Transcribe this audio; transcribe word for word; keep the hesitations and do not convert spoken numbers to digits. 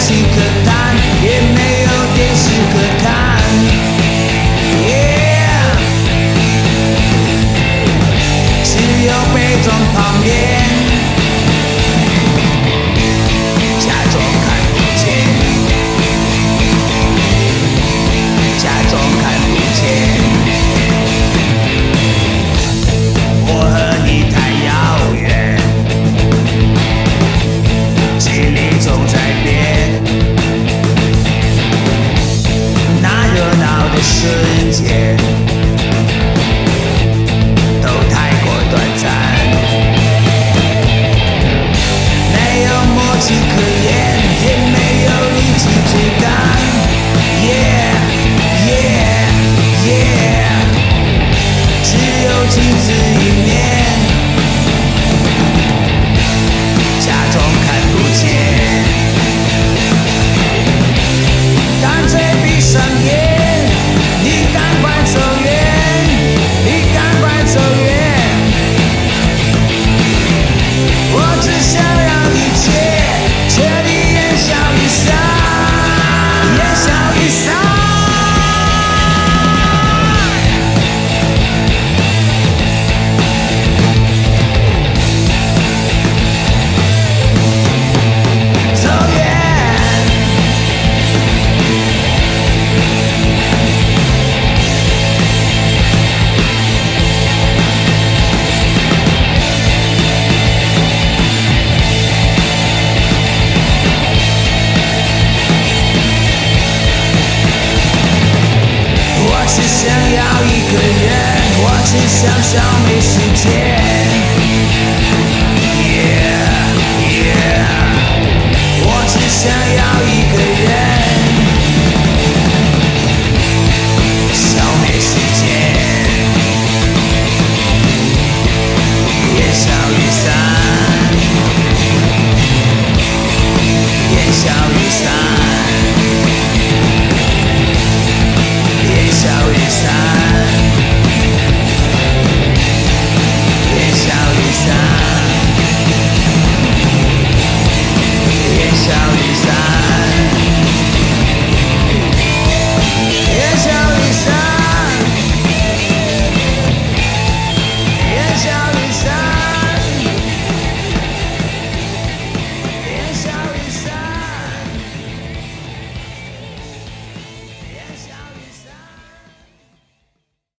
情可谈，也没有电视可看。Yeah， 只有被装旁边，假装看不见，假装看不见。我和你太遥远，距离总在变。那热闹的瞬间，都太过短暂。没有默契可言，也没有力气追赶。Yeah yeah yeah， 只有仅此一面，假装看不见，干脆闭上眼，你赶快走远，你赶快走远。我只想让一切彻底烟消云散，烟消云散。走远。我只想要一个人，我只想消灭时间。Yeah yeah， 我只想要一个人。